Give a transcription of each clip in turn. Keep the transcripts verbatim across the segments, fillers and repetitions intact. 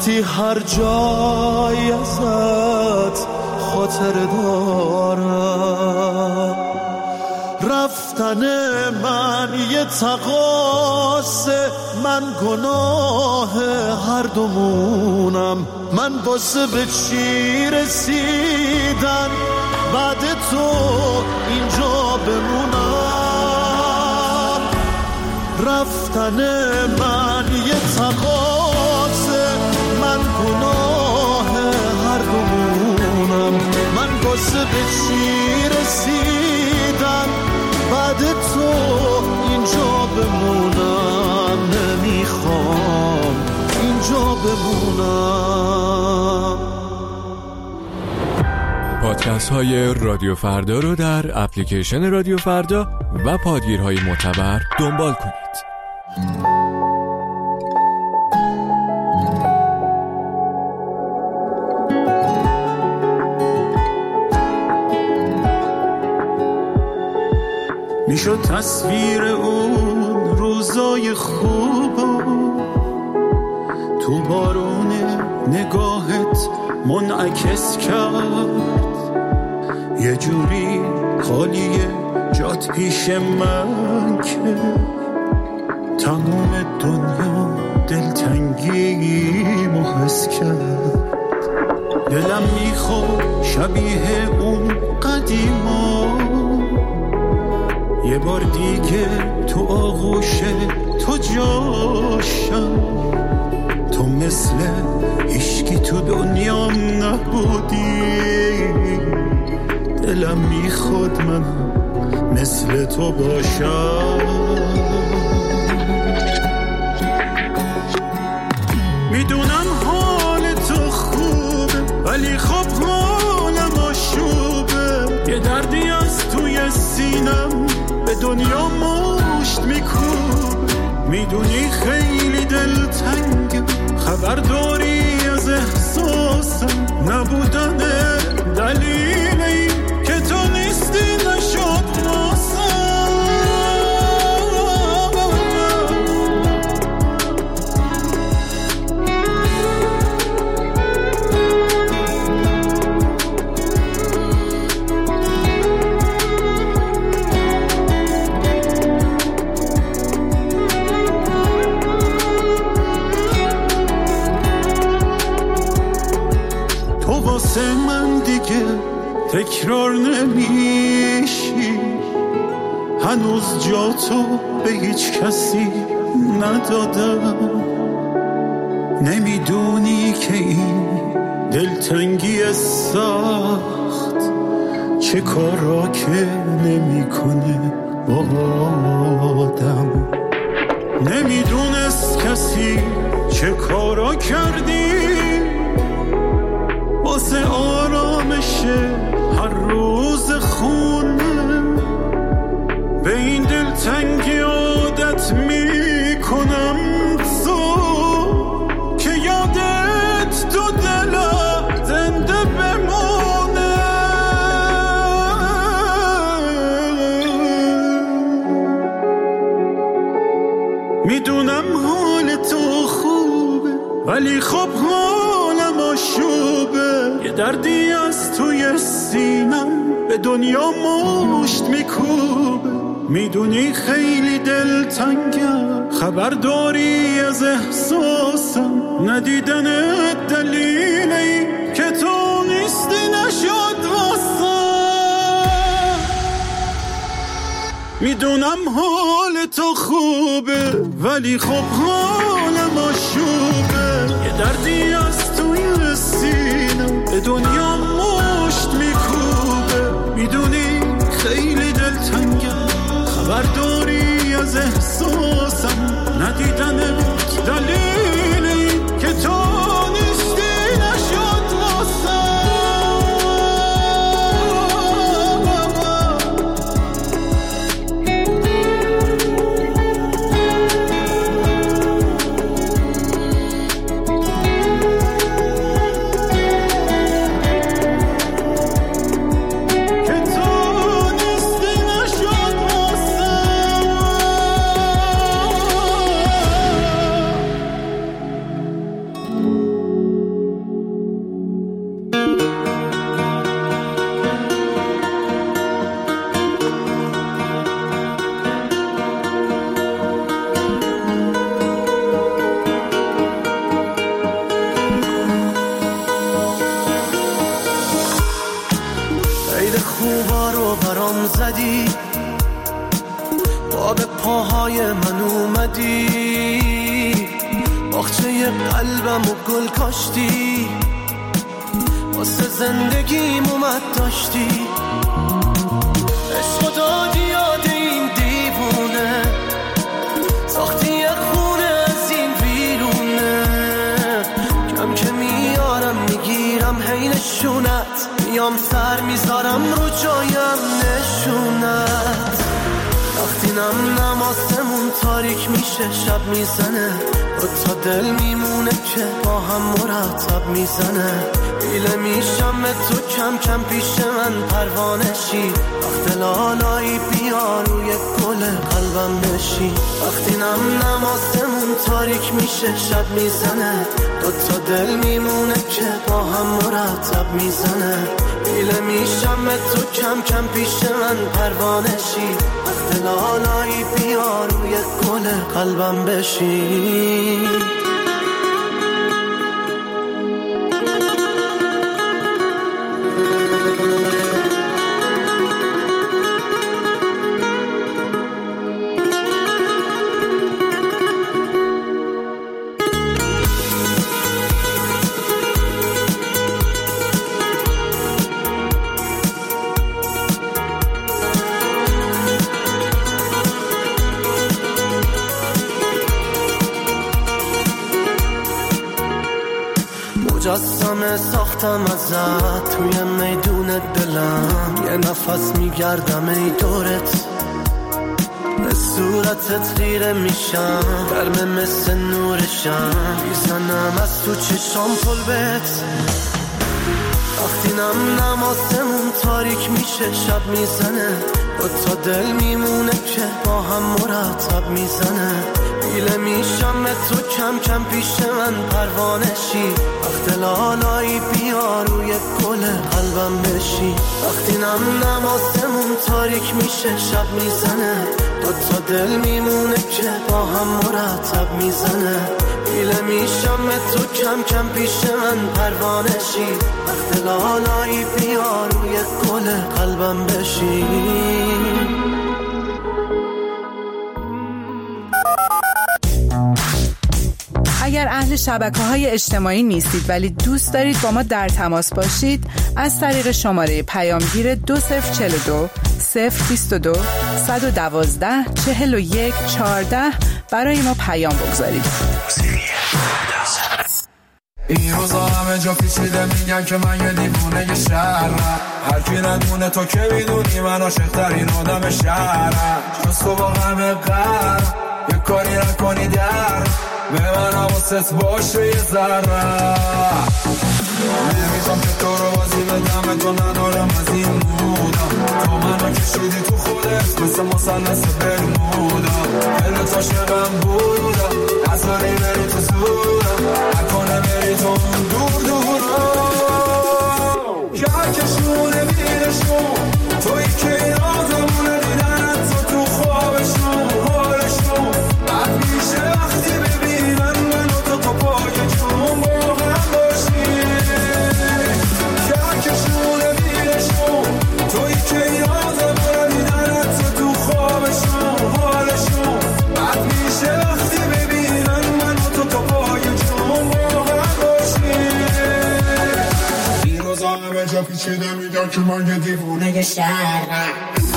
وقتی هر جای ازت خاطر دارم، رفتن من یه تقاصه، من گناه هر دومونم. من واسه به چی رسیدن بعد تو اینجا بمونم؟ رفتن من یه تقاصه، من گناه هر دومونم. من واسه به چی رسیدن بعد تو اینجا بمونم؟ نمیخوام اینجا بمونم. پادکست های رادیو فردا رو در اپلیکیشن رادیو فردا و پادگیرهای معتبر دنبال کنید. میشد تصویر اون روزای خوبا تو بارون نگاهت منعکس کرد، یه جوری خالیه جات پیش من که تمام دنیا دلتنگی محس کرد. دلم میخواد شبیه اون قدیما یه بار دیگه تو آغوش تو جاشم. تو مثل عشقی تو دنیام نبودی، دلم میخواد من مثل تو باشم. میدونم حال تو خوبه ولی خب حالم آشوبه، یه دردی از توی سینم به دنیا مشت میکوب. میدونی خیلی دلتنگم، خبر داری از احساسم، نبودن دلیل این که تو نیستی نشد واسه من دیگه تکرار نمیشی، هنوز جا تو به هیچ کسی ندادم. نمیدونی که این دلتنگی سخت چه کارا که نمیکنه با آدم. نمیدونست کسی چه کارا کردی واسه آرامش هر روز خونه. به این دلتنگی عادت میکنم تو که یادت تو دلم زنده بمونه. میدونم حال تو خوبه ولی خب حالم آشوبه، یه دردی از توی سینم به دنیا مشت میکوبه. میدونی خیلی دلتنگم، خبر داری از احساسم، ندیدن دلیلی که تو نیستی نشد واسه. میدونم حال تو خوبه ولی خب حالم آشوبه، یه دردی از توی سینم به دنیا مشت میکوبه. میدونی خیلی دلتنگم، خبر داری از احساسم، ندیدن دلیلی که تو نیستی نشد واسه. خوبا رو برام زدی، با به پاهای من اومدی، باغچه قلبم و گل کاشتی، واسه زندگیم اومد داشتی، عشق دادی یاد این دیوونه، ساختی یه خونه از این ویرونه، کم که میارم میگیرم هی نشونت، میام سر میذارم رو جایم نشونت، وقتی نم نماسمون تاریک میشه شب میزنه، و تا دل میمونه که با هم مرتب میزنه، ایله میشم تو کم کم پیش من پروانه شی، وقت لالایی بیا روی گل قلبم بشی، وقتی نم نماسمون تاریک میشه شب میزنه، دو تا دل میمونه که با هم مرتب میزنه، ایله میشم تو کم کم پیش من پروانه شی، وقت لالایی بیا روی گل قلبم بشی. مجسمه ساختم ازت توی میدون دلم، یه نفس میگردم ای دورت، به صورتت خیره میشم، گرمه مثل نورشم، میزنم از تو چشام پلبت، وقتی نم نماسمون تاریک میشه شب میزنه، و تا دل میمونه که با هم مرتب میزنه، ایله میشم تو کم کم پیش من پروانه شی، وقت لالایی بیا روی گل قلبم بشی، وقتی نم نماسمون تاریک میشه شب میزنه، دو تا دل میمونه که با هم مرتب میزنه، ایله میشم تو کم کم پیش من پروانه شی، وقت لالایی بیا روی گل قلبم بشی. اگر اهل شبکه‌های اجتماعی نیستید ولی دوست دارید با ما در تماس باشید، از طریق شماره پیامگیر دو صفر چهل و دو صفر بیست و دو صد و دوازده چهل و یک چهارده برای ما پیام بگذارید. این روزا همه جا پیچیده میگن که من یه دیوونه شهرم، هر کی ندونه تو که میدونی من عاشق‌ترین آدم شهرم، جز تو با همه قرم یه کاری نکنی در به من حواست باشه یه ذره، نمیخوام که تو رو بازی بدم، تو ندارم از این مودا، تو منو کشیدی تو خودت مثل مثلث برمودا، دلت عاشقم بودا، نذاری بری تو زورم، نکنه بری تو اون دور دورا، که هر کشونه بیرشون توی که این آدمونه دیدنت تو تو خوابشون حالشون بد میشه وقتی ببینن منو تو تو پای جون با هم باشی، که هر کشونه بیرشون توی که این آدمونه دیدنت تو تو خوابشون حالشون بد میشه وقتی ببینن منو تو تو پای جون با هم باشی. این روزا همه جا پیچیده میگن که من یه دیوونه شهرم.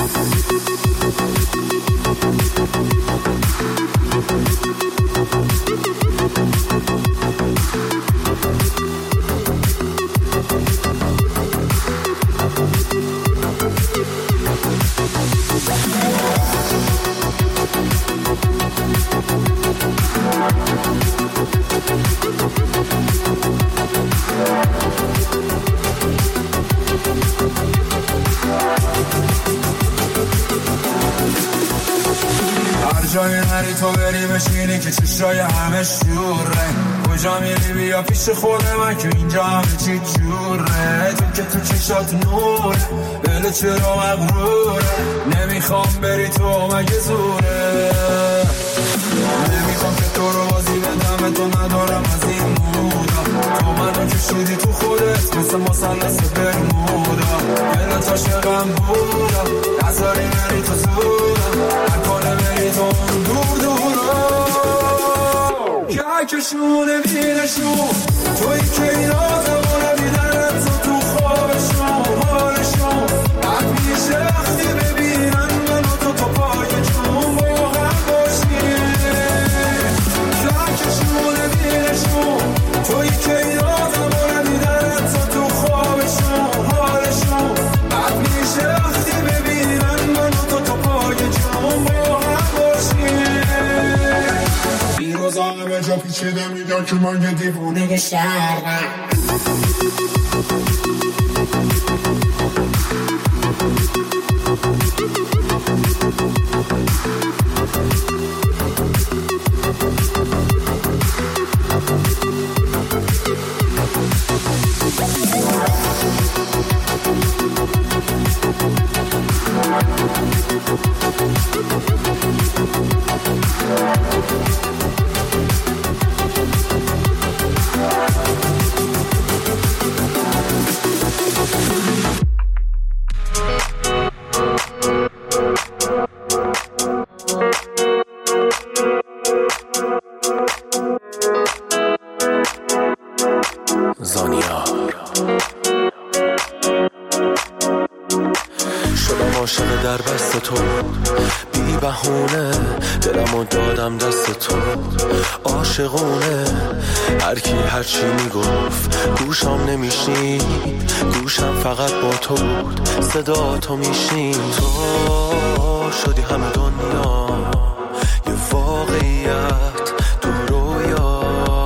هر جایی نری تو بری بشینی که چشای همه شوره، کجا میری بیا پیش خود من که اینجا همه چی جوره، تو که تو چشات نوره دل چرا مغروره، نمیخوام بری تو مگه زوره، نمیخوام که تو رو بازی بدم، تو ندارم از این مودا، تو منو کشیدی تو خودت مثل مثلث برمودا، دلت عاشقم بودم نذاری بری تو زودم نکنه بری تو دور دورم که کشونه بینشون توی که این آزمونه بیدن تو تو خوابشون حالشون حد میشه وقتی ببینن من و تو تو پای جون با هم باشیم که کشونه بینشون توی که این آزمونه بیدن تو تو خوابشون حالشون حد میشه وقتی ببینن من و تو تو پای جون با هم باشیم این روزانه به جا پیچیده میدن که من یه دیوونه شهرم شدم عاشق در بست تو بی بهونه دلمو دادم دست تو عاشقونه هر کی هر چی میگفت گوشم نمیشنید گوشم فقط با تو بود صدا تو میشنید تو شدی همه دنیا یه واقعیت تو رویا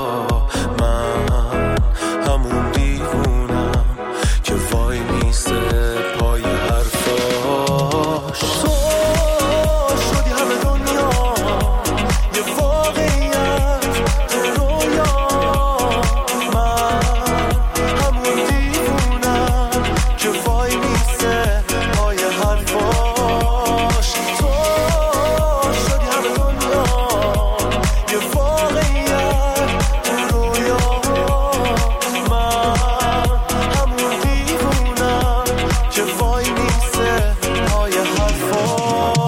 من همون دیوونم که وای میسته پای حرفاش تو شدی همه دنیا یه واقعیت تو رویا من همون دیوونم که وای میسته پای حرفاش تو شدی همه دنیا یه واقعیت تو رویا من همون دیوونم که وای میسته پای حرفاش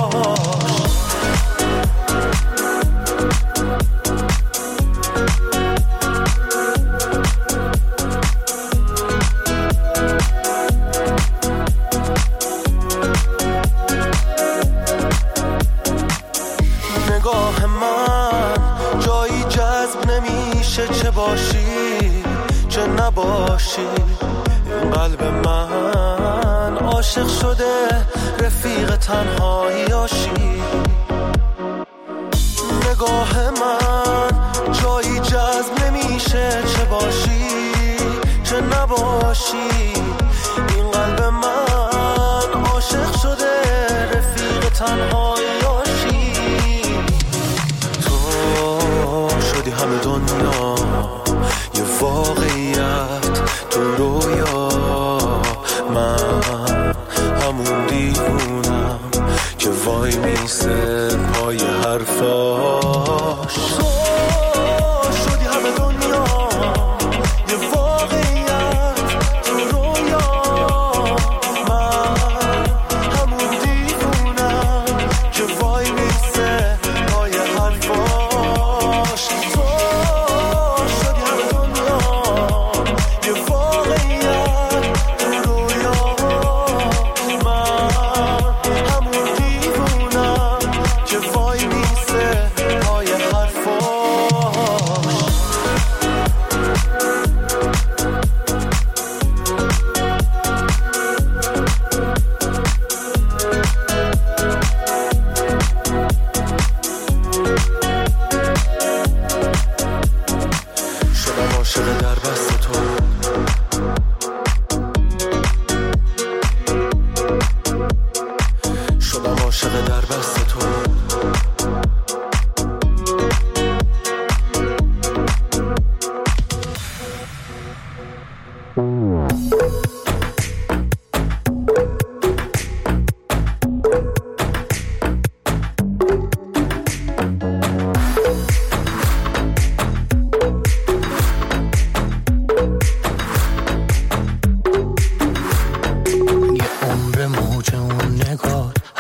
نگاه من جایی جذب نمیشه چه باشی چه نباشی این قلب من عاشق شده رفیق تنهاییاشی نگاه من جایی جذب نمیشه چه باشی چه نباشی این قلب من عاشق شده رفیق تنهاییاشی تو شدی همه دنیا یه واقعیت تو رویا من همون دیوونم که وای میسه پای حرفاش تو شدی همه دنیا یه واقعیت تو رویا من همون دیوونم که وای میسه پای حرفاش تو شدی همه دنیا یه واقعیت تو رویا من همون دیوونم که وای میسه پای حرفاش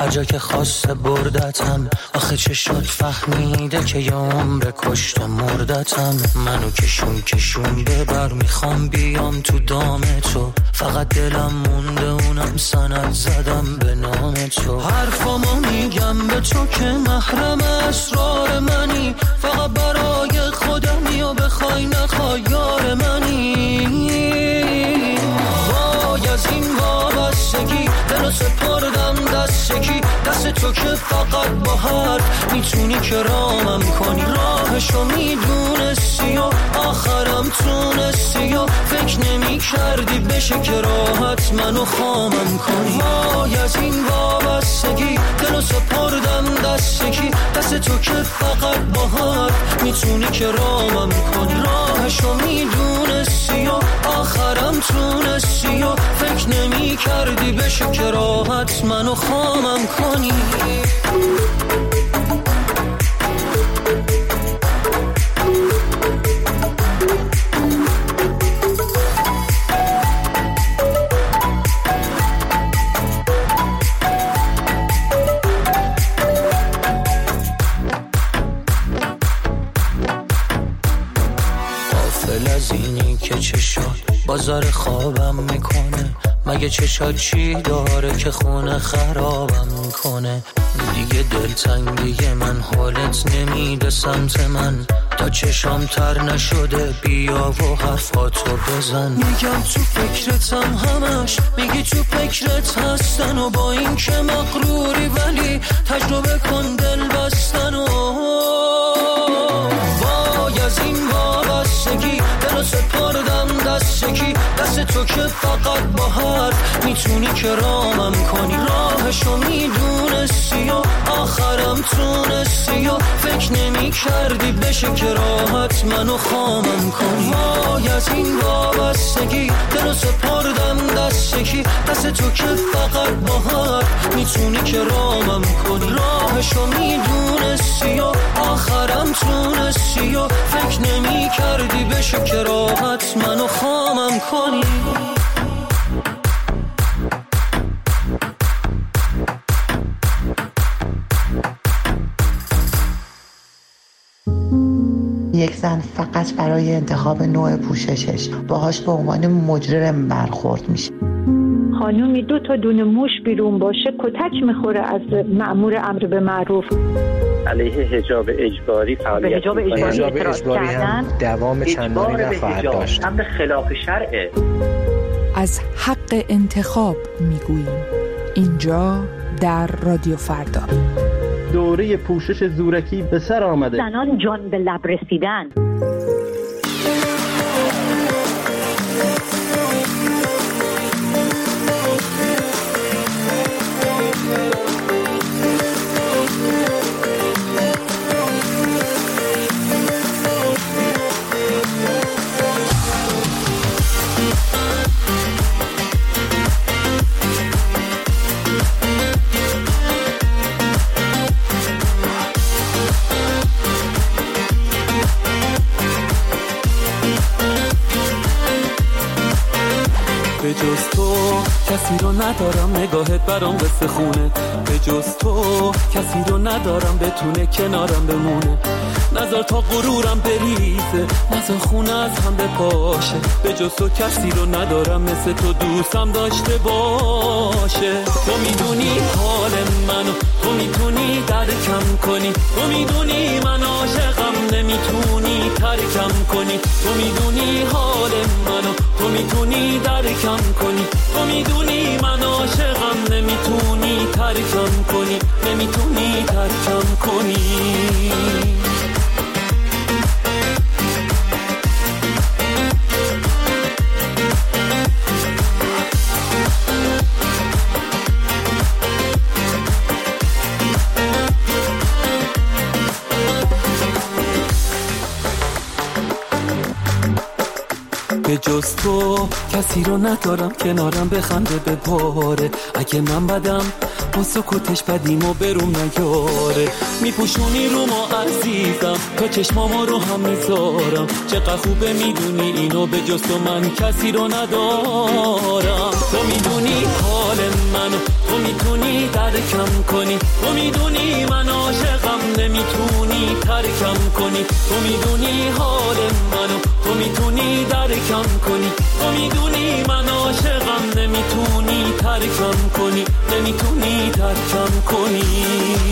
هر جا که خواسته بردتم. آخه چه شد فهمیده که یه عمر کشته مردتم. منو کشون کشون ببر میخوام بیام تو دام تو. فقط دلم مونده اونم سند زدم به نام تو. حرفامو میگم به تو که محرم اسرار منی. فقط برای خودمی و بخوای نخوای یار منی. وای از این وابستگی دلو سپردم دست کی. دست تو که فقط با حرف میتونی که رامم کنی. راهشو میدونستی و آخرم تونستی و فکر نمی کردی بشه که راحت منو خامم کنی. وای از این وابستگی دلو سپردم دست کی. دست تو که فقط با حرف میتونی که رامم کنی. راهشو میدونستی و آخرم تونستی و فکر نمی کردی بشه که راحت منو خامم کنی. غافل از اینی که چه شد بازار خوابم میکنه. مگه چشات چی داره که خونه خرابم میکنه. دیگه دلتنگی من حالت نمیده سمت من. تا چشام تر نشده بیا و حرفاتو بزن. میگم تو فکرتم همش میگی تو فکرت هستن. و با این که مغروری ولی تجربه کن دل بستن. و وای از این وابستگی دلو سپردم دست کی. دست تو که فقط با حرف میتونی که رامم کنی. راهشو میدونستی و آخرم تونستی و فکر نمی کردی بشه که راحت منو خامم کنی. وای از این وابستگی دلو سپردم دست کی. دست تو که فقط با حرف میتونی که رامم کنی. راهشو میدونستی و آخرم تونستی و فکر نمی کردی بشه که راحت منو خامم کنی. یک زن فقط برای انتخاب نوع پوششش باهاش به عنوان مجرم برخورد میشه. خانومی دو تا دونه موش بیرون باشه کتک میخوره از مأمور امر به معروف. علیه حجاب اجباری فعالیت حجاب اجباری, حجاب اجباری هم دوام چندانی نخواهد داشت. امر خلاف شرعه. از حق انتخاب میگوییم اینجا در رادیو فردا. دوره پوشش زورکی به سر آمده. زنان جان به لب رسیدن. به جز تو کسی رو ندارم نگاهت برام قصه خونه. به جز تو کسی رو ندارم بتونه کنارم بمونه. نظر تا غرورم بریزه نظر خونه از هم بپاشه. به جز تو کسی رو ندارم مثل تو دوستم داشته باشه. تو میدونی حال منو تو میتونی درکم کنی. تو میدونی من عاشقم نمیتونی ترکم کنی. تو میدونی حال منو تو میتونی درکم کنی. تو میدونی من عاشقم نمیتونی ترکم کنی. نمیتونی ترکم کنی. به جز تو کسی رو ندارم کنارم بخنده به پاره. اگه من بدم با سکوتش بدیم و بروم نیاره. میپوشونی رو ما عزیزم تا چشمامو رو هم میذارم. چقدر خوبه میدونی اینو به جز تو من کسی رو ندارم. تو میدونی حال منو تو میتونی درکم کنی، تو میدونی من عاشقم نمیتونی ترکم کنی، تو میدونی حال منو، تو میتونی درکم کنی، تو میدونی من عاشقم نمیتونی ترکم کنی، نمیتونی ترکم کنی.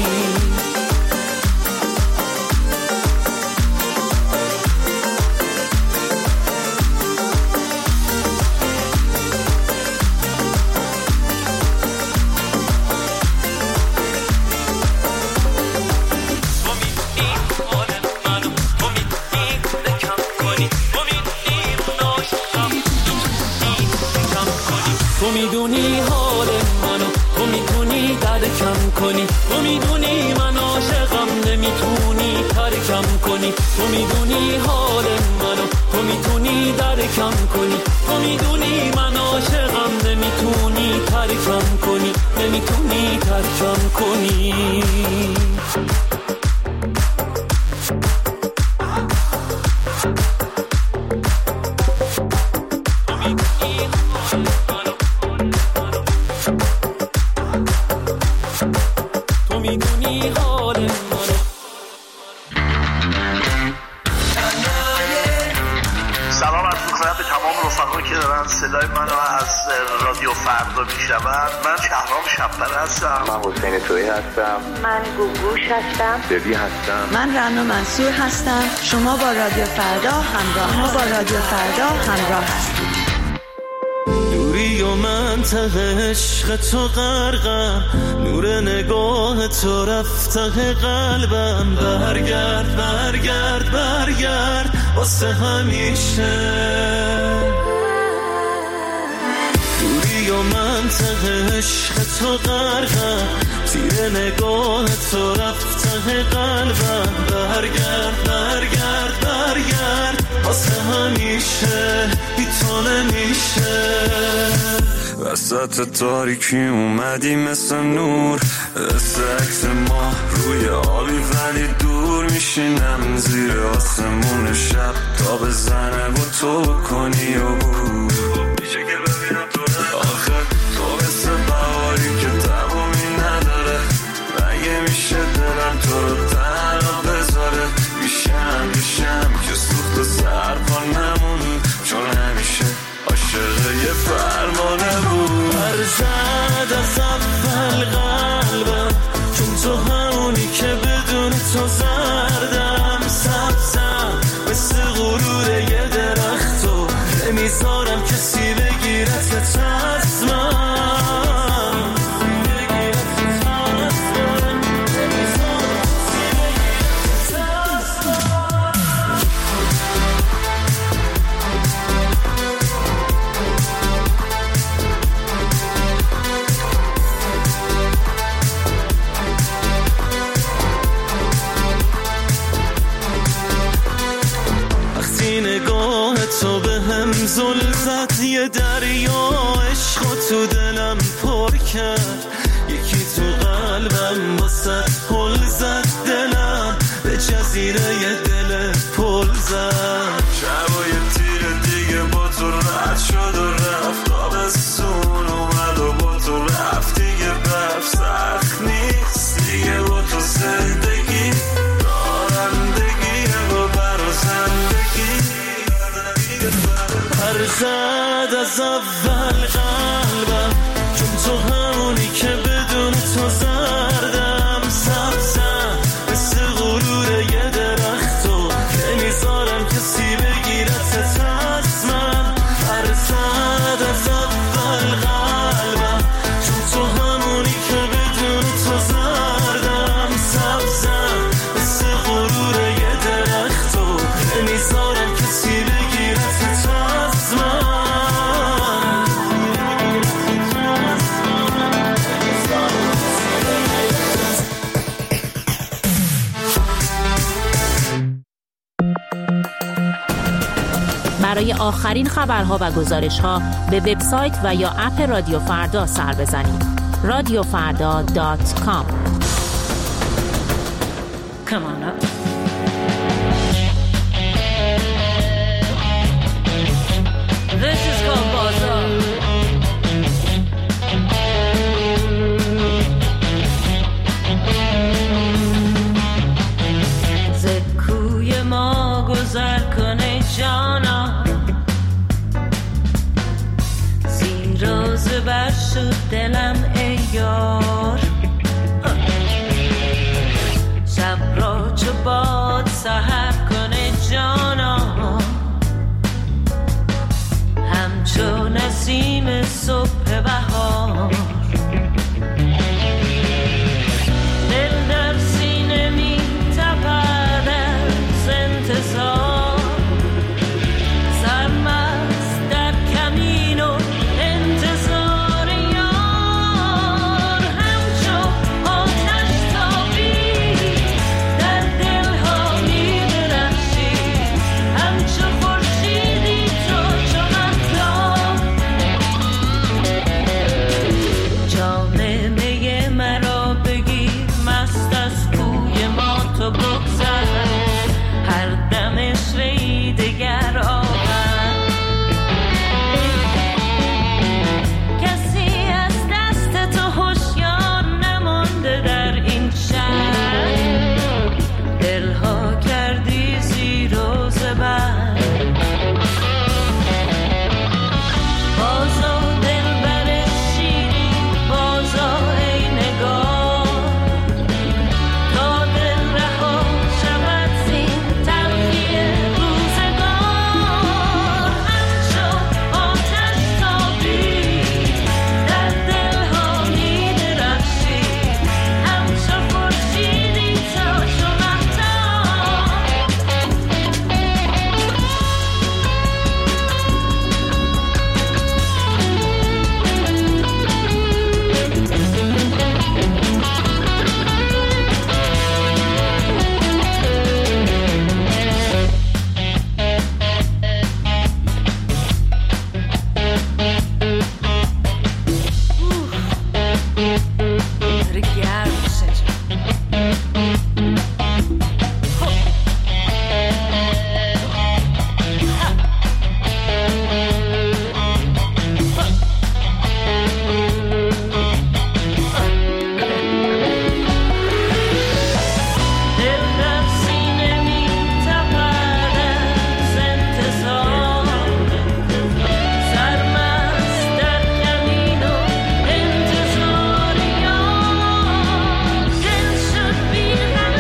تو میدونی حال منو، تو میتونی درکم کنی، تو میدونی من عاشقم نمیتونی ترکم کنی، تو میدونی حال منو، تو میتونی درکم کنی، تو میدونی من عاشقم نمیتونی ترکم کنی، نمیتونی ترکم کنی. صدای منو از رادیو فردا میشنوند. من شهرام شب‌پر هستم. من حسین تویی هستم. من گوگوش هستم. ببی هستم. من رنا منصور هستم. شما با رادیو فردا همراه شما با رادیو فردا همراه هستید. دوری و منطقه عشق تو غرقم، نور نگاه تو رفته قلبم، برگرد برگرد برگرد واسه همیشه. دوری و منطقه عشق تو غرقم، تیر نگاه تو رفته قلبم، برگرد برگرد برگرد واسه همیشه، بی تو نمیشه. وسط تاریکی اومدی مثل نور، مثل عکس ما روی آبی ولی دور میشینم زیر آسمون شب تا بزنه و تو کنی و بود. میشه که ببینم تو آخه تو مثل بهاری که تمامی نداره، مگه میشه دلم تو رو تنها بذاره؟ میشم میشم که سوخت و سرپا نمونی، چون همیشه عاشق یه فرمانه بود. برزد از اول قلبم، چون تو همونی که بدون تو زردم، سبزم مثل غرور یه درخت و نمیذارم کسی بگیرت چشمم. نگاه تو به هم زل زد، یه دریا عشق تو دلم پر کرد، یکی تو قلبم واسه پل زد، دلم به جزیره یه دل پل زد. شبای تیر دیگه با تو رد شد و رفت، آبستون اومد و با تو رفت دیگه، برف سخت نیست دیگه با تو زندگی، دارندگیه و برا زندگی. برزد از اول قلبم، چون تو همونی که بدون تو زردم، سبزم مثل غرور یه درخت و نمیذارم کسی بگیرت تصمم. برزد از اول قلبم، چون تو همونی که بدون تو زردم، سبزم مثل غرور یه درخت و نمیذارم کسی بگیرت تصمم. برای آخرین خبرها و گزارش‌ها به وبسایت و یا اپ رادیو فردا سر بزنید. رادیو فردا دات کام. Come on up. This is called Bazaar. دلم ای یار، شب را چو باد سحر کنه جانا، همچو نسیم صبح بهار. دل در سینه می تپد از انتظار، سرمست در کمین و انتظار یار. همچو آتش تابید در دلها می درخشی، همچو خورشیدی تو چو مهتاب. جام می مرا بگیر مست از کوی ما تو بگذر، هر دم عشقی دگر آمد. کسی از دست تو هوشیار نمانده در این شهر، دلها کردی زیر و زبر. بازا دلبر شیرین، بازا ای نگار، تا دل رها شود زین تلخی روزگار. همچو آتش تابید در دلها می درخشی، همچو خورشیدی تو چو مهتاب. داره گرم میشه. دل در سینه می تپد از انتظار، سرمست در کمین و انتظار یار. دل شد بی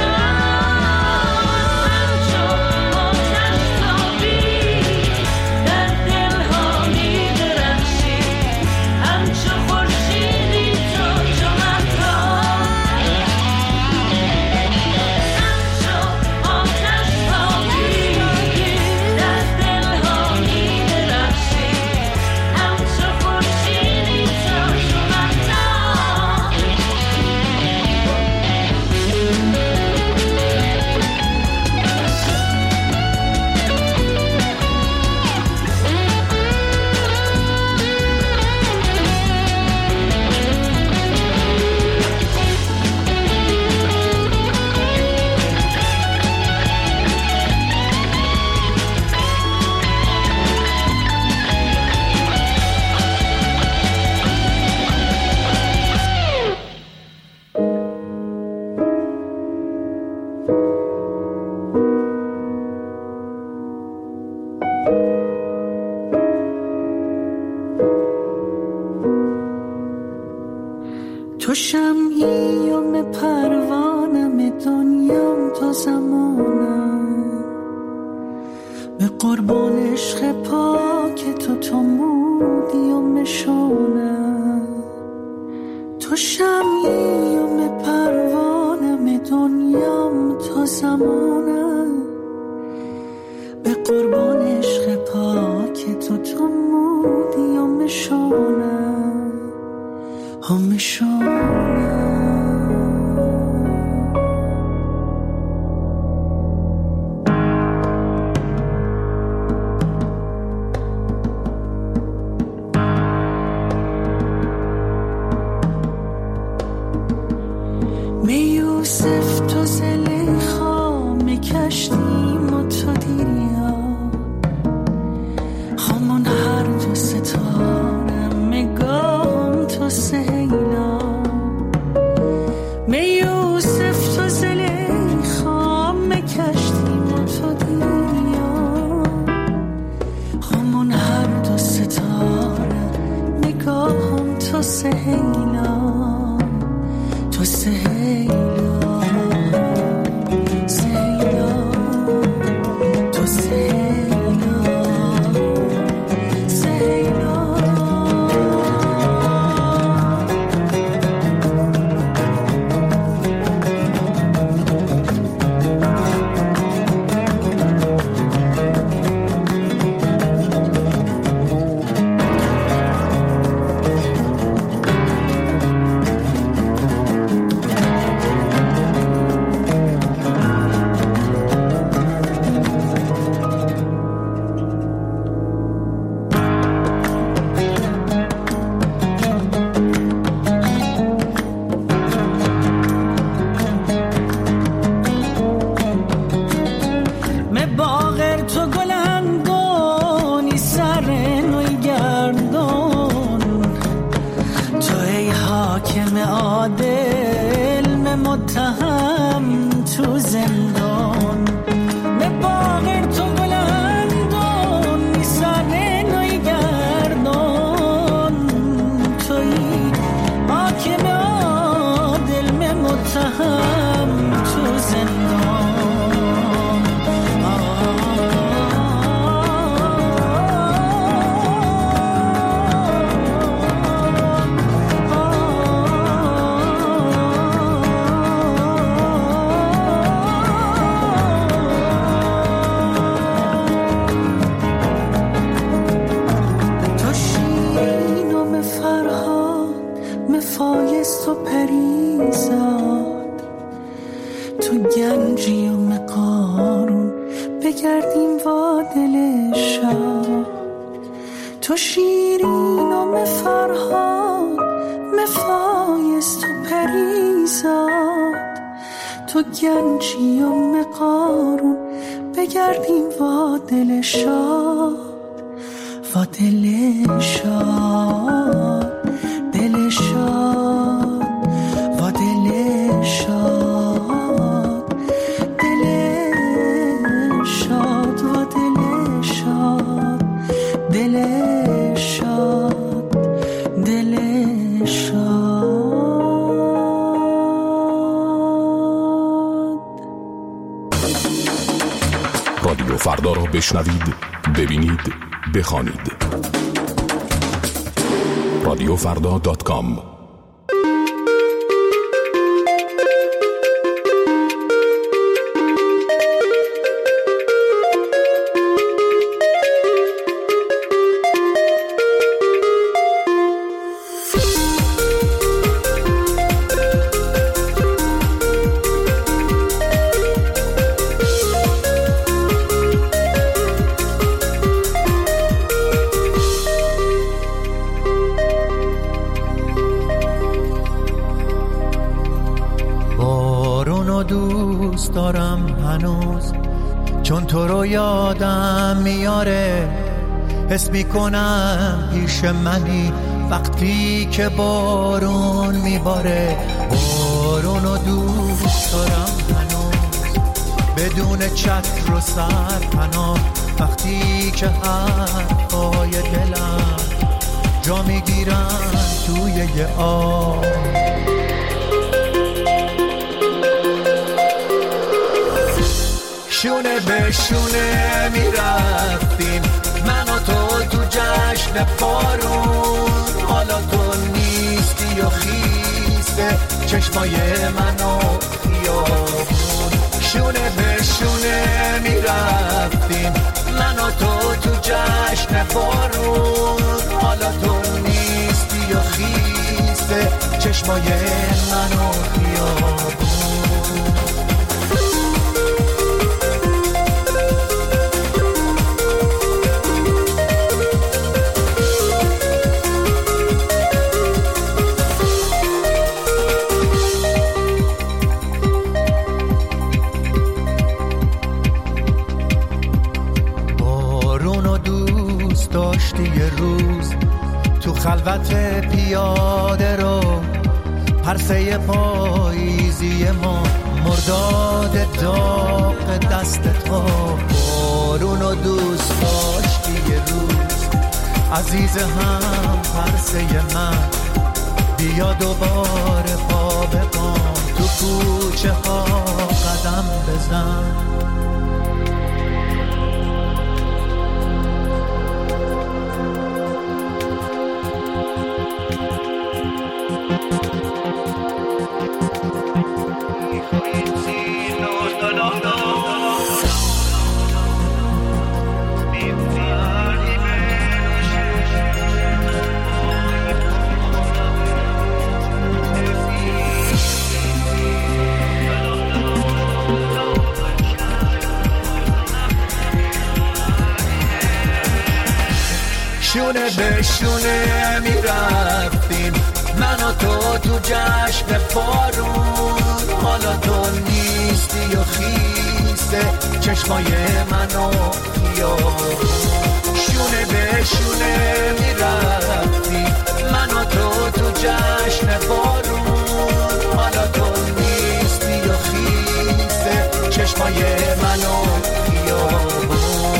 قرار، همچو آتش تابید در دلها می درخشی، همچو خورشیدی تو چو مهتاب. همچو آتش تابید در دلها می درخشی، همچو خورشیدی تو چو مهتاب. تو شمعیم پروانم، دنیام تا زمانم، به قربان عشق پاک تو تو مودی و مشونم. تو شمعیم پروانم، دنیام تا زمانم، به قربان عشق پاک تو تو مودی و مشونم، هم مشونم. می یوسف تو زلیخا، می کشتیم و تو دیریا، همون هر دو ستاره، میگم تو سیلا. سهیلان تو سهیلان سهیلان تو سهیلان سهیلان گنجی و مقارون بگردیم وا دل شاد وا دل شاد دل شاد وا دل شاد دل شاد وا دل شاد دل شاد دل شاد. رادیو فردا را بشنوید، ببینید، بخوانید. رادیو فردا دات کام. دوست دارم هنوز، چون تو رو یادم میاره. حس میکنم پیش منی وقتی که بارون میباره. بارونو دوست دارم هنوز، بدون چتر و سرپناه. وقتی که حرفای دلم جا میگیرن توی یه آب. شونه به شونه میرفتیم من و تو تو جشن بارون. حالا تو نیستی و خیسه چشمای من و خیابون. شونه به شونه میرفتیم من و تو تو جشن بارون. حالا تو نیستی و خیسه چشمای من و خیابون. یه روز تو خلوت پیاده رو، پرسه پاییزی ما، مرداد داغ دست تو. بارونو دوست داشتی یه روز عزیز هم، پرسه من بیا دوباره پا به پا تو کوچه ها قدم بزن. شونه به شونه میرفتیم من و تو تو جشن بارون، حالا تو نیستی و خیسه چشمای منو یارون. شونه به شونه میرفتیم من و تو تو جشن بارون، حالا تو نیستی و خیسه چشمای منو یارون.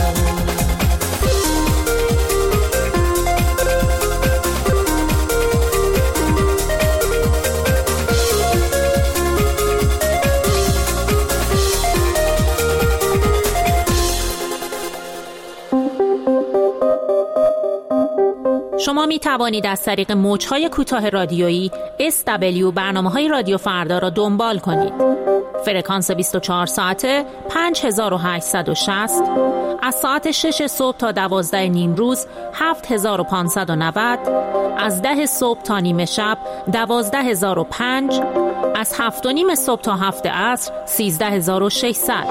شما می توانید از طریق موج‌های کوتاه رادیویی اس دبلیو برنامه‌های رادیو فردا را دنبال کنید. فرکانس بیست و چهار ساعته پنج هزار و هشتصد و شصت، از ساعت شش صبح تا دوازده نیم روز هفت هزار و پانصد و نود، از ده صبح تا نیمه شب دوازده هزار و پنج، از هفت و نیم صبح تا هفت عصر سیزده هزار و ششصد.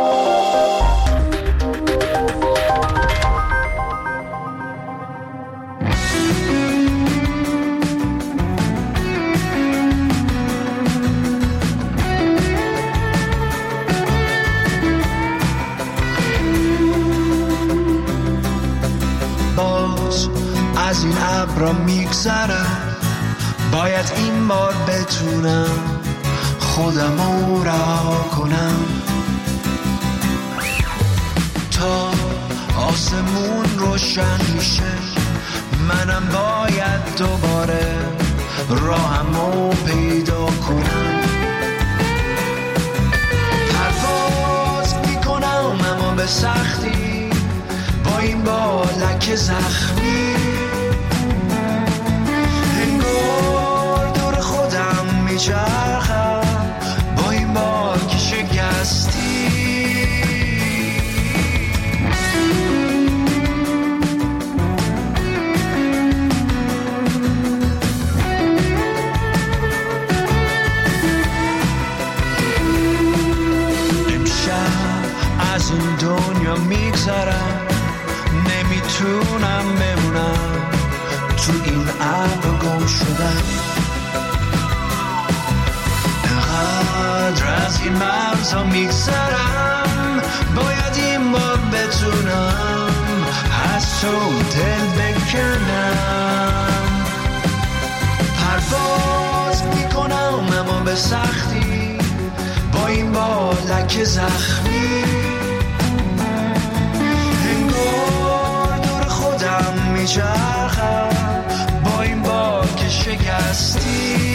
از این ابرا میگذرم، باید این بار بتونم خودمو رها کنم تا آسمون روشن میشه. منم باید دوباره راهمو پیدا کنم. پرواز میکنم اما به سختی با این بالک زخمی، انگار دور خودم میچرخم با این بالک شکستی. امشب از این دنیا میگذرم، نمیتونم بمونم تو این ابر گم شدم. انقدر از این مرزا میگذرم، باید این بار بتونم از تو دل بکنم. پرواز میکنم اما به سختی با این بالک زخمی، میچرخم با این بالک شکستی.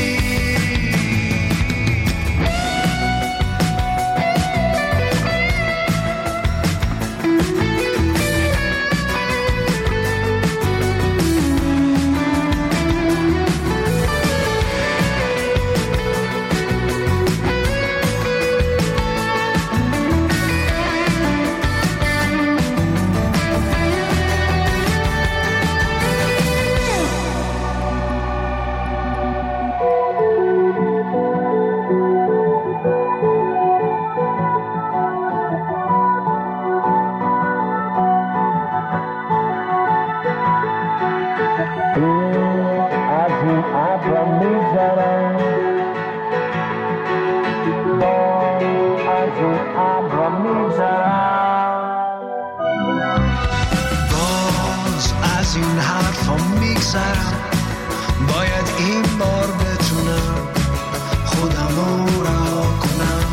باید این بار بتونم خودم رو رها کنم.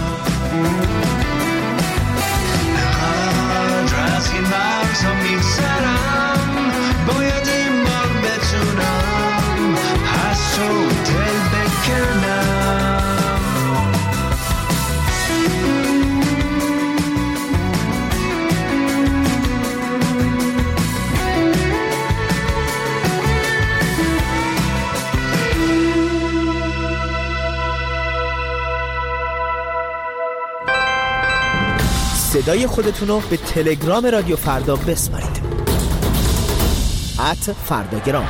انقدر از این مرزا میگذرم، باید این بار بتونم از تو دل بکنم. صدای خودتون رو به تلگرام رادیو فردا بسپارید. ات فرداگرام.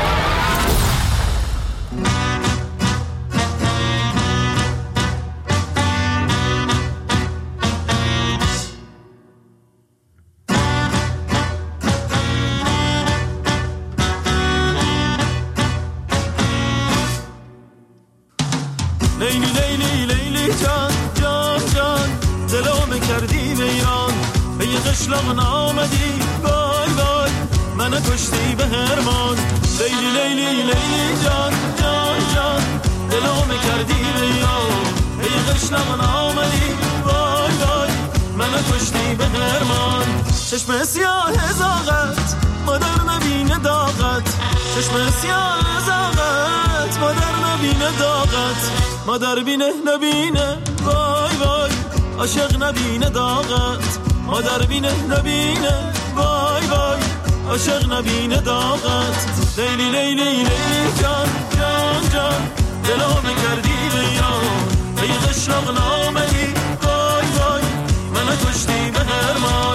لیلی لیلی لیلی جان جان جان دلو کردی به ایران به یه قشلاق نامدی وای وای منو کشتی به هرمان لیلی لیلی لیلی جان جان جان دلو کردی به ایران به یه قشلاق نامدی وای وای منو کشتی به هرمان چشم سیاه زاغت مادر نبینه داغت چشم سیاه زاغت مادر نبینه داغت مادر بینه نبینه وای وای عاشق نبینه داغت مادر بینه نبینه وای وای عاشق نبینه داغت لیلی لیلی لیلی جان جان جان دلو کردی به یار ای قشلاق نامدی وای وای منو کشتی به هرمان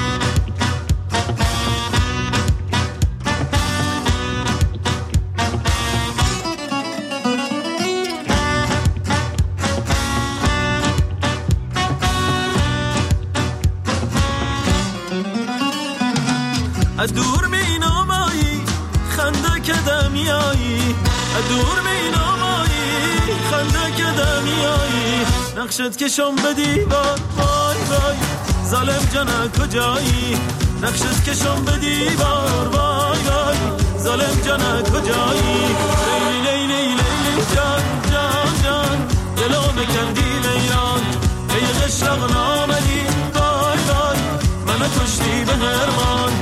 از دور می نامایی خنده که دمیایی از دور می نامایی خنده که دمیایی نقشت کشم به دیوار وای وای ظالم جانه کجایی نقشت کشم به دیوار وای وای ظالم جانه کجایی لیلی لیلی لیلی جان جان جان دلو کردی لیان ای قشلاق نامدی وای وای منو کشتی به هرمان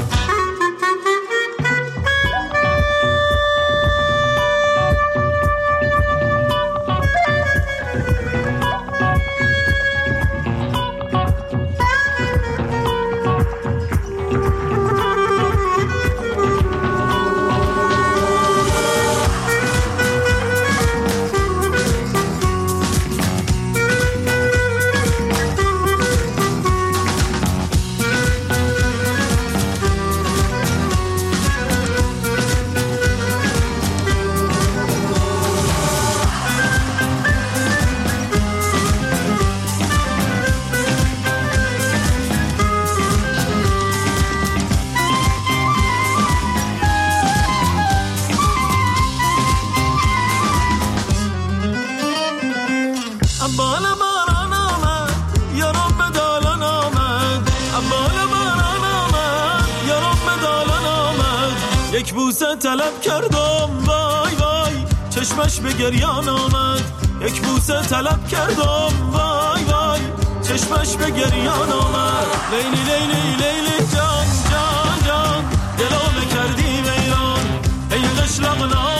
یک بوسه طلب کردم وای وای چشمش به گریان آمد یک بوسه طلب کردم وای وای چشمش به گریان آمد لیلی لیلی لیلی جان جان جان دلو کردی به ایران ای قشلاق